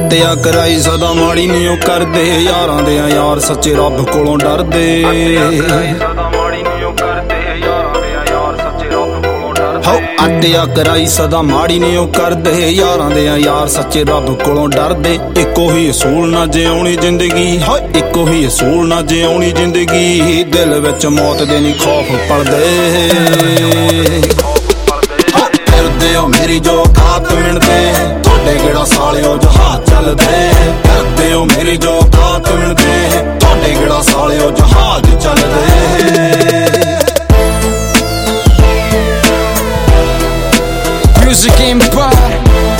ਹੱਤਿਆ ਕਰਾਈ ਸਦਾ ਮਾੜੀ ਨੀ ਉਹ ਕਰਦੇ, ਯਾਰਾਂ ਦੇ ਆ ਯਾਰ ਸੱਚੇ ਰੱਬ ਕੋਲੋਂ ਡਰਦੇ। ਹੱਤਿਆ ਕਰਾਈ ਸਦਾ ਮਾੜੀ ਨੀ ਉਹ ਕਰਦੇ, ਯਾਰਾਂ ਦੇ ਆ ਯਾਰ ਸੱਚੇ ਰੱਬ ਕੋਲੋਂ ਡਰਦੇ। ਇੱਕੋ ਹੀ ਅਸੂਲ ਨਾ ਜਿਉਣੀ ਜ਼ਿੰਦਗੀ, ਹਾਏ ਇੱਕੋ ਹੀ ਅਸੂਲ ਨਾ ਜਿਉਣੀ ਜ਼ਿੰਦਗੀ, ਦਿਲ ਵਿੱਚ ਮੌਤ ਦੇ ਨੀ ਖੌਫ ਪਲਦੇ। ਫਿਰਦੇ ਹੋ ਮੇਰੀ ਜੋ ਕਾਤ ਮਿਣਦੇ, ਤੁਹਾਡੇ ਕਿਹੜਾ ਸਾਲਿਓ ਜਹਾਜ਼ ਚੱਲਦੇ। ਫਿਰਦੇ ਹੋ ਮੇਰੀ ਜੋ ਕਾਤ ਮਿਣਦੇ, ਤੁਹਾਡੇ ਕਿਹੜਾ ਸਾਲਿਓ ਜਹਾਜ਼ ਚੱਲਦੇ। Music Empire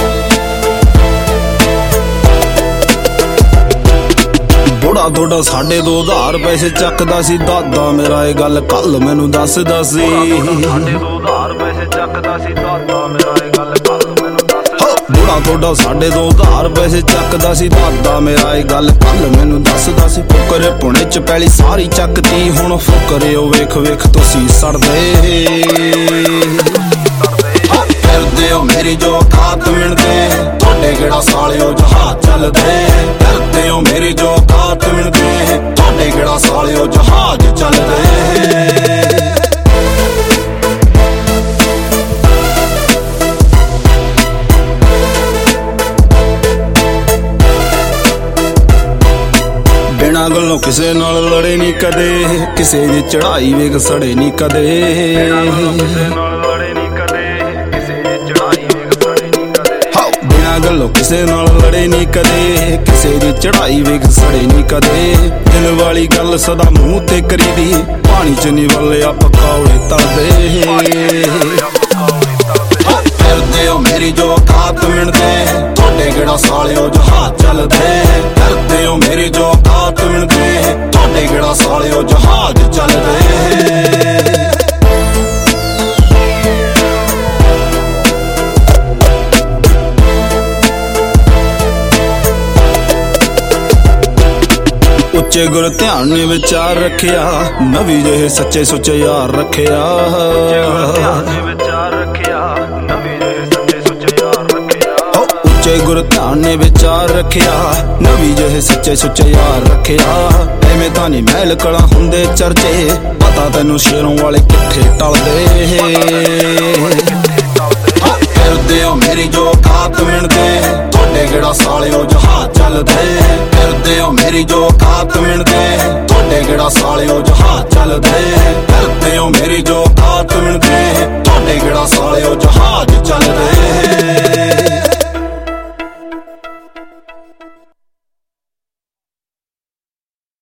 ਬੁੜਾ ਤੁਹਾਡਾ ਸਾਡੇ 2 ਉਧਾਰ ਪੈਸੇ ਚੱਕਦਾ ਸੀ, ਦਾਦਾ ਮੇਰਾ ਇਹ ਗੱਲ ਕੱਲ ਮੈਨੂੰ ਦੱਸਦਾ ਸੀ। ਬੁੜਾ ਤੁਹਾਡਾ ਸਾਡੇ 2 ਉਧਾਰ ਪੈਸੇ ਚੱਕਦਾ ਸੀ, ਦਾਦਾ ਮੇਰਾ ਇਹ ਗੱਲ ਕੱਲ ਮੈਨੂੰ ਦੱਸਦਾ ਸੀ। ਫੁਕਰੇ ਪੁਣੇ ਚ ਪੈਲੀ ਸਾਰੀ ਚੱਕਤੀ, ਹੁਣ ਫੁਕਰੇ ਉਹ ਵੇਖ ਵੇਖ ਤੁਸੀਂ ਸੜਦੇ। ਫਿਰਦੇ ਹੋ ਮੇਰੀ ਜੋ ਕਾਤ ਮਿਣਦੇ, ਤੁਹਾਡੇ ਕਿਹੜਾ ਸਾਲਿਓ ਜਹਾਜ਼ ਚੱਲਦੇ। ਫਿਰਦੇ ਹੋ ਮੇਰੀ ਜੋ ਕਾਤ ਮਿਣਦੇ, ਤੁਹਾਡੇ ਕਿਹੜਾ ਸਾਲਿਓ ਜਹਾਜ਼ ਚੱਲਦੇ। ਬਿਨਾਂ ਗੱਲੋਂ ਕਿਸੇ ਨਾਲ ਲੜੇ ਨੀ ਕਦੇ, ਕਿਸੇ ਦੀ ਚੜਾਈ ਵੇਖ ਸੜੇ ਨੀ ਕਦੇ। ਗੱਲੋਂ ਕਿਸੇ ਨਾਲ ਲੜੇ ਨੀ ਕਦੇ, ਕਿਸੇ ਦੀ ਚੜਾਈ ਵੇਖ ਸੜੇ ਨੀ ਕਦੇ। ਦਿਲ ਵਾਲੀ ਗੱਲ ਸਦਾ ਮੂੰਹ ਤੇ ਕਰੀਦੀ, ਪਾਣੀ ਚ ਨੀ ਵੱਲਿਆ ਪਕੌੜੇ ਤਲਦੇ। ਫਿਰਦੇ ਹੋ ਮੇਰੀ ਜੋ ਕਾਤ ਮਿਣਦੇ, ਤੁਹਾਡੇ ਕਿਹੜਾ ਸਾਲਿਓ ਜਹਾਜ਼ ਚੱਲਦੇ। ਫਿਰਦੇ ਹੋ ਮੇਰੀ ਜੋ ਕਾਤ ਮਿਣਦੇ, ਤੁਹਾਡੇ ਕਿਹੜਾ ਸਾਲਿਓ ਜਹਾਜ਼ ਚੱਲਦੇ। ਉੱਚੇ ਗੁਰ ਧਿਆਨ ਨੇ ਵਿਚਾਰ ਰੱਖਿਆ, ਨਵੀਂ ਜਿਹੇ ਸੱਚੇ ਸੁੱਚੇ ਯਾਰ ਰੱਖਿਆ। ਉੱਚੇ ਗੁਰ ਧਿਆਨ ਨੇ ਵਿਚਾਰ ਰੱਖਿਆ, ਨਵੀਂ ਜਿਹੇ ਸੱਚੇ ਸੁੱਚੇ ਯਾਰ ਰੱਖਿਆ। ਐਵੇਂ ਤਾਂ ਨੀ ਮਹਿਲ ਕਲਾ ਹੁੰਦੇ ਚਰਚੇ, ਪਤਾ ਤੈਨੂੰ ਸ਼ੇਰੋਂ ਵਾਲੇ ਕਿੱਥੇ ਟਲਦੇ। ਫਿਰਦੇ ਹੋ ਮੇਰੀ ਜੋ ਕਾਤ ਮਿਣਦੇ, ਤੁਹਾਡੇ ਕਿਹੜਾ ਸਾਲਿਓ ਜਹਾਜ਼ ਚੱਲਦੇ। ਫਿਰਦੇ ਹੋ ਮੇਰੀ ਜੋ ਕਾਤ ਮਿਣਦੇ, ਤੁਹਾਡੇ ਕਿਹੜਾ ਸਾਲਿਓ ਜਹਾਜ਼ ਚੱਲਦੇ। ਫਿਰਦੇ ਹੋ ਮੇਰੀ ਜੋ ਕਾਤ ਮਿਣਦੇ, ਤੁਹਾਡੇ ਕਿਹੜਾ ਸਾਲਿਓ ਜਹਾਜ਼ ਚੱਲਦੇ।